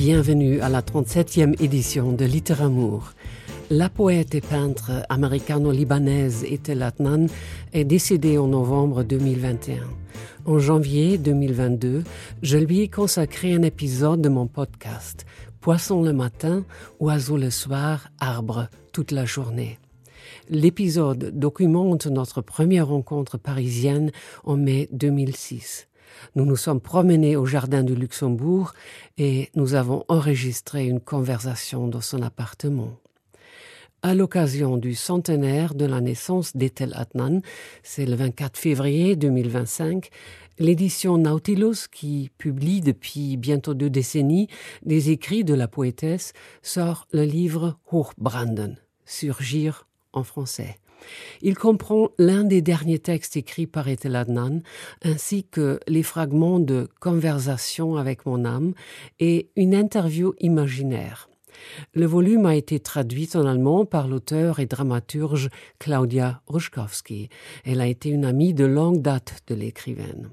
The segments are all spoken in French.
Bienvenue à la 37e édition de Littéramour. La poète et peintre américano-libanaise Etel Adnan est décédée en novembre 2021. En janvier 2022, je lui ai consacré un épisode de mon podcast « Poisson le matin, oiseau le soir, arbre toute la journée ». L'épisode documente notre première rencontre parisienne en mai 2006. Nous nous sommes promenés au jardin du Luxembourg et nous avons enregistré une conversation dans son appartement. À l'occasion du centenaire de la naissance d'Etel Adnan, c'est le 24 février 2025, l'édition Nautilus, qui publie depuis bientôt 2 décennies des écrits de la poétesse, sort le livre Hochbranden, Surgir en français. Il comprend l'un des derniers textes écrits par Etel Adnan, ainsi que les fragments de Conversation avec mon âme et une interview imaginaire. Le volume a été traduit en allemand par l'auteur et dramaturge Claudia Ruschkowski. Elle a été une amie de longue date de l'écrivaine.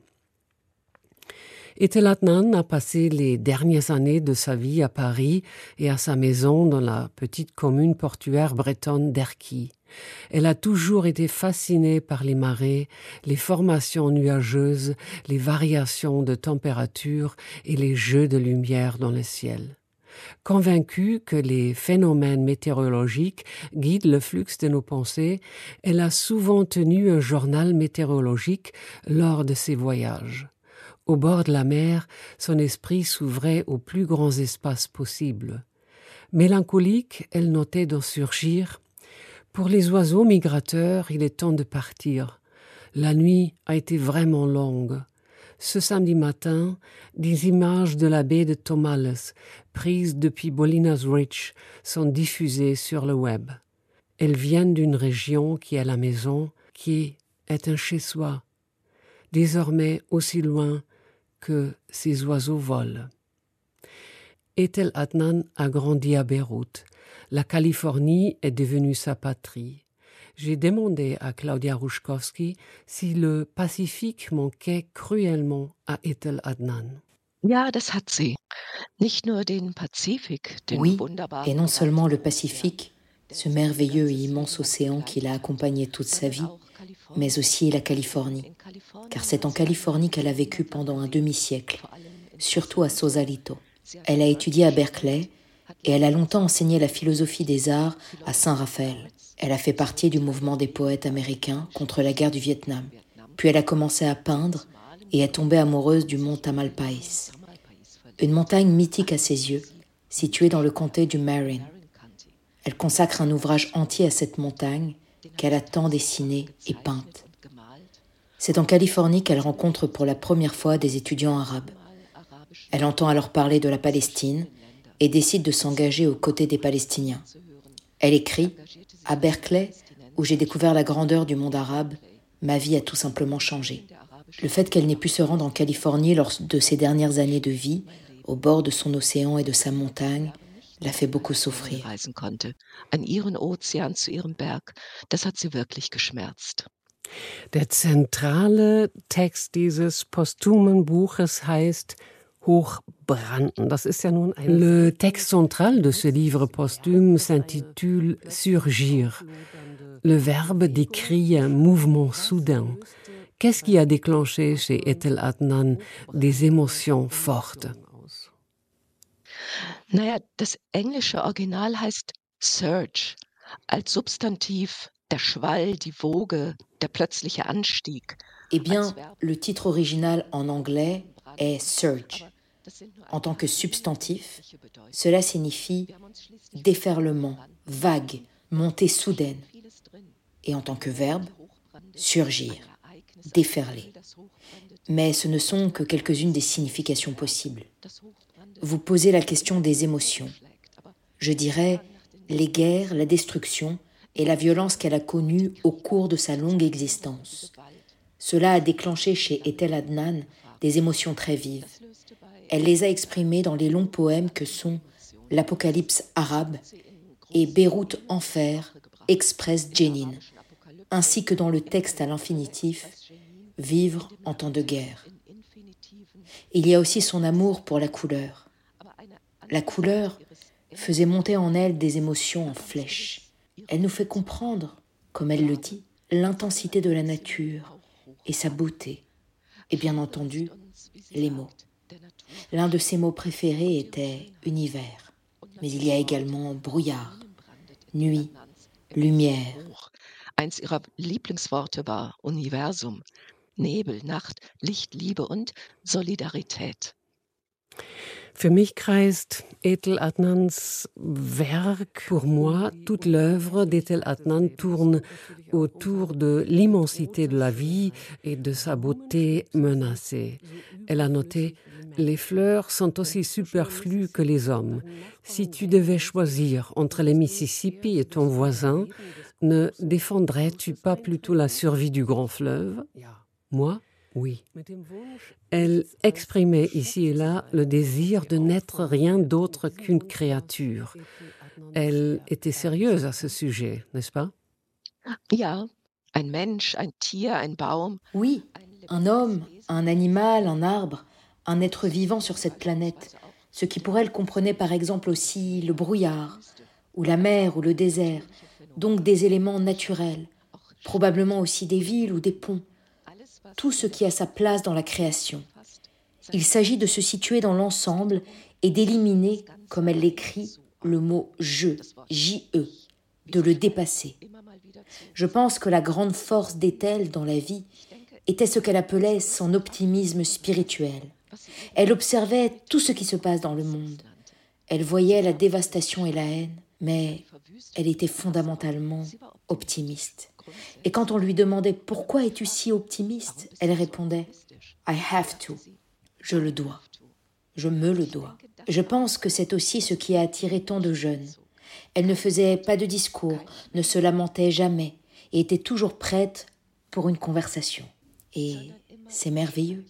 Etel Adnan a passé les dernières années de sa vie à Paris et à sa maison dans la petite commune portuaire bretonne d'Erquy. Elle a toujours été fascinée par les marées, les formations nuageuses, les variations de température et les jeux de lumière dans le ciel. Convaincue que les phénomènes météorologiques guident le flux de nos pensées, elle a souvent tenu un journal météorologique lors de ses voyages. Au bord de la mer, son esprit s'ouvrait aux plus grands espaces possibles. Mélancolique, elle notait d'en surgir. Pour les oiseaux migrateurs, il est temps de partir. La nuit a été vraiment longue. Ce samedi matin, des images de la baie de Tomales, prises depuis Bolinas Ridge, sont diffusées sur le web. Elles viennent d'une région qui est la maison, qui est un chez-soi, désormais aussi loin que ces oiseaux volent. Etel Adnan a grandi à Beyrouth. La Californie est devenue sa patrie. J'ai demandé à Claudia Ruschkowski si le Pacifique manquait cruellement à Etel Adnan. Ja, das hat sie. Nicht nur den Pazifik, den Oui, wunderbaren et non seulement le Pacifique, ce merveilleux et immense océan qui l'a accompagné toute sa vie, mais aussi la Californie, car c'est en Californie qu'elle a vécu pendant un demi-siècle, surtout à Sausalito. Elle a étudié à Berkeley et elle a longtemps enseigné la philosophie des arts à Saint-Raphaël. Elle a fait partie du mouvement des poètes américains contre la guerre du Vietnam. Puis elle a commencé à peindre et est tombée amoureuse du mont Tamalpais, une montagne mythique à ses yeux, située dans le comté du Marin. Elle consacre un ouvrage entier à cette montagne qu'elle a tant dessinée et peinte. C'est en Californie qu'elle rencontre pour la première fois des étudiants arabes. Elle entend alors parler de la Palestine et décide de s'engager aux côtés des Palestiniens. Elle écrit « À Berkeley, où j'ai découvert la grandeur du monde arabe, ma vie a tout simplement changé. Le fait qu'elle n'ait pu se rendre en Californie lors de ses dernières années de vie, au bord de son océan et de sa montagne, l'a fait beaucoup souffrir. » An ihren Ozean zu ihrem Berg, das hat sie wirklich geschmerzt. Der zentrale Text dieses posthumen Buches heißt Hochbranden. Das ist ja nun ein... Le texte central de ce livre posthume s'intitule Surgir. Le verbe décrit un mouvement soudain. Qu'est-ce qui a déclenché chez Etel Adnan des émotions fortes? Naja, das englische Original heißt Surge, als Substantiv der Schwall, die Woge, der plötzliche Anstieg. Eh bien, le titre original en anglais est Surge. En tant que substantif, cela signifie déferlement, vague, montée soudaine. Et en tant que verbe, surgir, déferler. Mais ce ne sont que quelques-unes des significations possibles. Vous posez la question des émotions. Je dirais les guerres, la destruction et la violence qu'elle a connue au cours de sa longue existence. Cela a déclenché chez Etel Adnan des émotions très vives. Elle les a exprimées dans les longs poèmes que sont l'Apocalypse arabe et Beyrouth Enfer, Express Jenin, ainsi que dans le texte à l'infinitif Vivre en temps de guerre. Il y a aussi son amour pour la couleur. La couleur faisait monter en elle des émotions en flèches. Elle nous fait comprendre, comme elle le dit, l'intensité de la nature et sa beauté. Et bien entendu, les mots. L'un de ses mots préférés était « univers ». Mais il y a également « brouillard »,« nuit »,« lumière ». Eins ihrer Lieblingsworte war Universum, Nebel, Nacht, Licht, Liebe und Solidarität. Für mich kreist Ethel Adnans Werk, pour moi, toute l'œuvre d'Ethel Adnan tourne autour de l'immensité de la vie et de sa beauté menacée. Elle a noté « Les fleurs sont aussi superflues que les hommes. Si tu devais choisir entre les Mississippi et ton voisin, ne défendrais-tu pas plutôt la survie du grand fleuve ?» Moi, oui. Elle exprimait ici et là le désir de n'être rien d'autre qu'une créature. Elle était sérieuse à ce sujet, n'est-ce pas? Ja, ein Mensch, ein Tier, ein Baum. Oui, un homme, un animal, un arbre, un être vivant sur cette planète, ce qui pour elle comprenait par exemple aussi le brouillard, ou la mer ou le désert, donc des éléments naturels, probablement aussi des villes ou des ponts, tout ce qui a sa place dans la création. Il s'agit de se situer dans l'ensemble et d'éliminer, comme elle l'écrit, le mot « je », J-E, de le dépasser. Je pense que la grande force d'Ethel dans la vie était ce qu'elle appelait son optimisme spirituel. Elle observait tout ce qui se passe dans le monde. Elle voyait la dévastation et la haine, mais elle était fondamentalement optimiste. Et quand on lui demandait « Pourquoi es-tu si optimiste ?», elle répondait « I have to ». Je le dois. Je me le dois. Je pense que c'est aussi ce qui a attiré tant de jeunes. Elle ne faisait pas de discours, ne se lamentait jamais et était toujours prête pour une conversation. Et c'est merveilleux.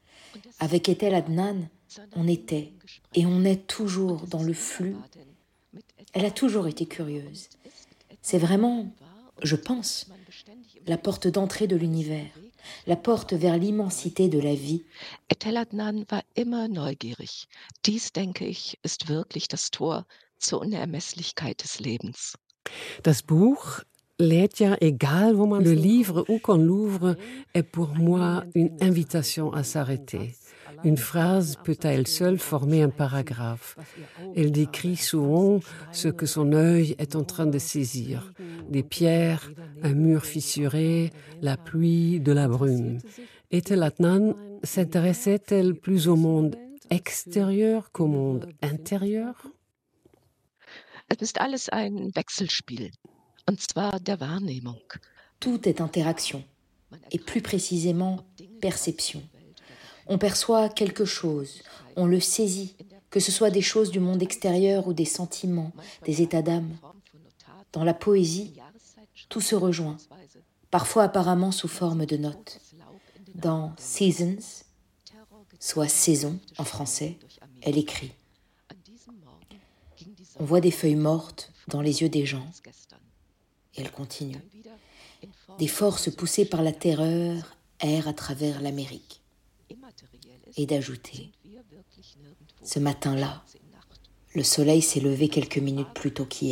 Avec Ethel Adnan, on était et on est toujours dans le flux. Elle a toujours été curieuse. C'est vraiment, je pense, la porte d'entrée de l'univers, la porte vers l'immensité de la vie. Ethel Adnan war immer neugierig. Dies, denke ich, ist wirklich das Tor zur Unermesslichkeit des Lebens. Das Buch lädt ja, égal wo man le livre ou qu'on l'ouvre, est pour moi une invitation à s'arrêter. Une phrase peut à elle seule former un paragraphe. Elle décrit souvent ce que son œil est en train de saisir. Des pierres, un mur fissuré, la pluie, de la brume. Ethel Adnan s'intéressait-elle plus au monde extérieur qu'au monde intérieur? Es ist alles ein Wechselspiel, und zwar der Wahrnehmung. Tout est interaction, et plus précisément perception. On perçoit quelque chose, on le saisit, que ce soit des choses du monde extérieur ou des sentiments, des états d'âme. Dans la poésie, tout se rejoint, parfois apparemment sous forme de notes. Dans Seasons, soit saison en français, elle écrit « On voit des feuilles mortes dans les yeux des gens. » Et elle continue. « Des forces poussées par la terreur errent à travers l'Amérique. » Et d'ajouter « Ce matin-là, le soleil s'est levé quelques minutes plus tôt qu'hier. »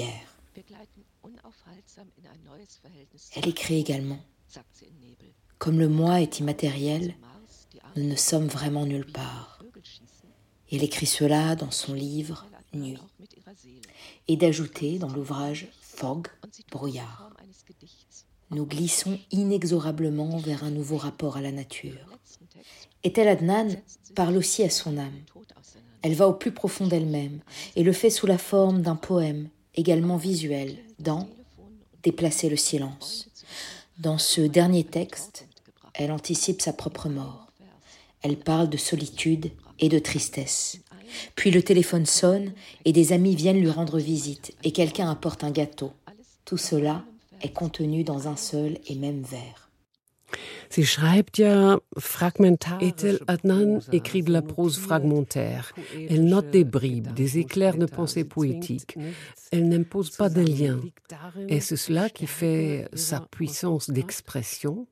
Elle écrit également « Comme le moi est immatériel, nous ne sommes vraiment nulle part. » Et elle écrit cela dans son livre « Nuit. » Et d'ajouter dans l'ouvrage « Fog » brouillard. Nous glissons inexorablement vers un nouveau rapport à la nature. Ethel Adnan parle aussi à son âme. Elle va au plus profond d'elle-même et le fait sous la forme d'un poème, également visuel, dans « Déplacer le silence ». Dans ce dernier texte, elle anticipe sa propre mort. Elle parle de solitude et de tristesse. Puis le téléphone sonne et des amis viennent lui rendre visite et quelqu'un apporte un gâteau. Tout cela est contenu dans un seul et même vers. Sie schreibt ja fragmentarisch. Ethel Adnan écrit de la prose fragmentaire. Elle note des bribes, des éclairs de pensée poétique. Elle n'impose pas de lien. Est-ce cela qui fait sa puissance d'expression?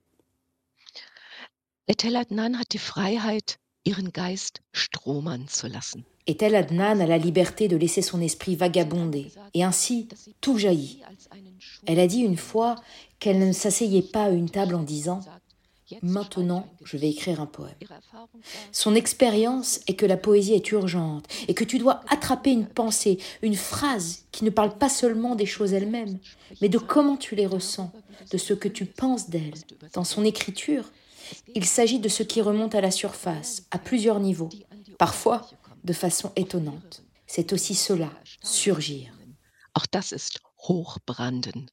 Ethel Adnan hat die Freiheit, ihren Geist stromern zu lassen. Ethel Adnan a la liberté de laisser son esprit vagabonder, et ainsi tout jaillit. Elle a dit une fois qu'elle ne s'asseyait pas à une table en disant « Maintenant, je vais écrire un poème ». Son expérience est que la poésie est urgente et que tu dois attraper une pensée, une phrase qui ne parle pas seulement des choses elles-mêmes, mais de comment tu les ressens, de ce que tu penses d'elles. Dans son écriture, il s'agit de ce qui remonte à la surface, à plusieurs niveaux, parfois de façon étonnante. C'est aussi cela, surgir. Auch das ist hochbranden.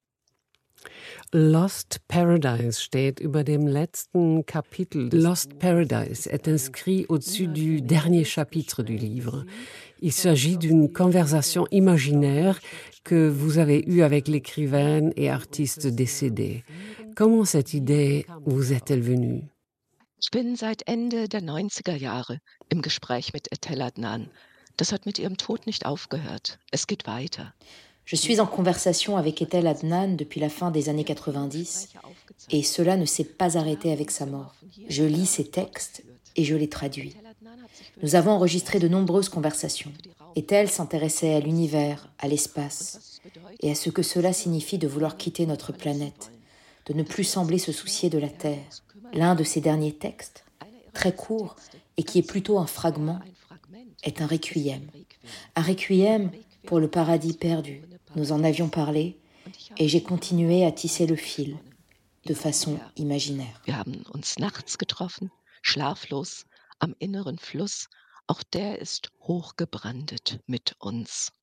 Lost Paradise steht über dem letzten Kapitel. Lost Paradise est inscrit au-dessus du dernier chapitre du livre. Il s'agit d'une conversation imaginaire que vous avez eue avec l'écrivaine et artiste décédée. Comment cette idée vous est-elle venue? Ich bin seit Ende der 90er Jahre im Gespräch mit Ethel Adnan. Das hat mit ihrem Tod nicht aufgehört. Es geht weiter. Je suis en conversation avec Ethel Adnan depuis la fin des années 90 et cela ne s'est pas arrêté avec sa mort. Je lis ses textes et je les traduis. Nous avons enregistré de nombreuses conversations. Ethel s'intéressait à l'univers, à l'espace et à ce que cela signifie de vouloir quitter notre planète, de ne plus sembler se soucier de la Terre. L'un de ses derniers textes, très court et qui est plutôt un fragment, est un requiem. Un requiem pour le paradis perdu. Nous en avions parlé et j'ai continué à tisser le fil de façon imaginaire. Wir haben uns nachts getroffen, schlaflos, am inneren Fluss. Auch der ist hochgebrandet mit uns.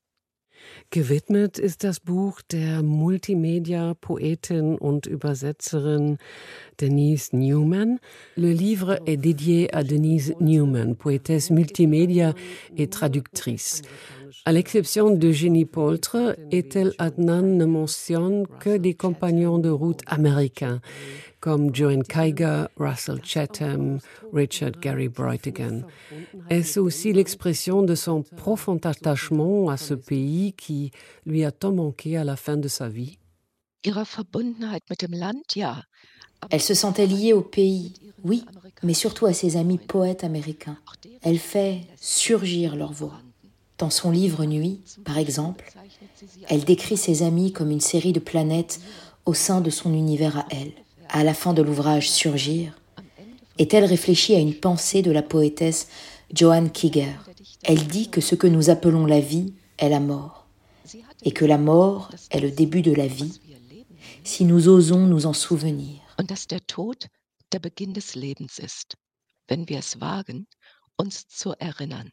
Gewidmet ist das Buch der Multimédia-Poétin und Übersetzerin Denise Newman. Le livre est dédié à Denise Newman, poétesse multimédia et traductrice. À l'exception d'Eugénie Poltre, Ethel Adnan ne mentionne que des compagnons de route américains, comme Joan Kaiga, Russell Chatham, Richard Gary Breutigan. Est-ce aussi l'expression de son profond attachement à ce pays qui lui a tant manqué à la fin de sa vie? Ihre Verbundenheit mit dem Land, ja. Elle se sentait liée au pays, oui, mais surtout à ses amis poètes américains. Elle fait surgir leur voix. Dans son livre Nuit, par exemple, elle décrit ses amis comme une série de planètes au sein de son univers à elle. À la fin de l'ouvrage Surgir, Ethel réfléchit à une pensée de la poétesse Joan Kiger. Elle dit que ce que nous appelons la vie est la mort, et que la mort est le début de la vie, si nous osons nous en souvenir. Und dass der Tod der Beginn des Lebens ist, wenn wir es wagen, uns zu erinnern.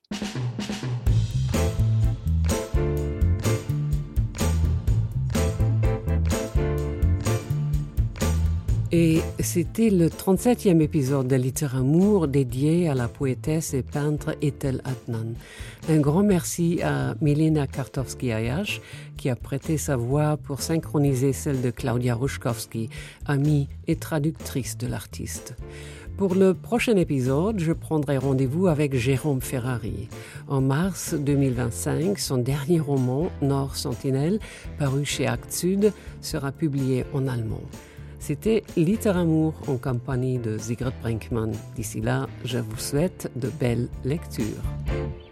Et c'était le 37e épisode de Littéramour dédié à la poétesse et peintre Ethel Adnan. Un grand merci à Milena Kartowski-Ayash qui a prêté sa voix pour synchroniser celle de Claudia Ruszkowski, amie et traductrice de l'artiste. Pour le prochain épisode, je prendrai rendez-vous avec Jérôme Ferrari. En mars 2025, son dernier roman, Nord Sentinelle, paru chez Actes Sud, sera publié en allemand. C'était Littéramour en compagnie de Sigrid Brinkmann. D'ici là, je vous souhaite de belles lectures.